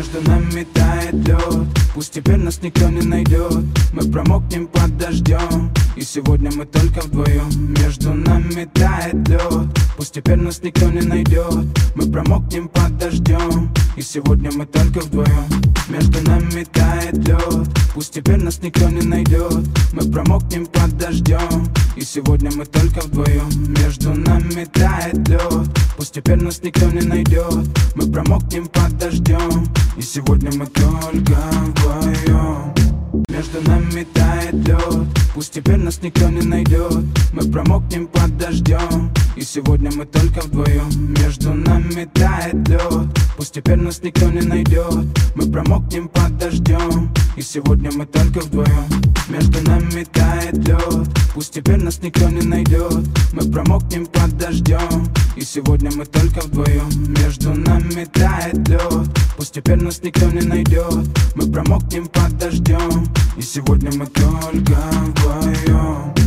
Между нами тает лед, пусть теперь нас никто не найдет. Мы промокнем под дождем, и сегодня мы только вдвоем. Между нами тает лед, пусть теперь нас никто не найдет. Мы промокнем под дождем, и сегодня мы только вдвоем. Между нами тает лед, пусть теперь нас никто не найдет. Мы промокнем под дождем, и сегодня мы только вдвоем. Между нами тает лед, пусть теперь нас никто не найдет. Мы промокнем под дождем, и сегодня мы только вдвоем. Между нами тает лед, пусть теперь нас никто не найдет. Мы промокнем под дождем, и сегодня мы только вдвоем. Между нами тает лед, пусть теперь нас никто не найдет. Мы промокнем под дождем, и сегодня мы только вдвоем. Между нами тает лед, пусть теперь нас никто не найдет. Мы промокнем под дождем, и сегодня мы только вдвоем. Между нами тает лед, пусть теперь нас никто не найдет. Мы промокнем под дождем, и сегодня мы только вдвоем.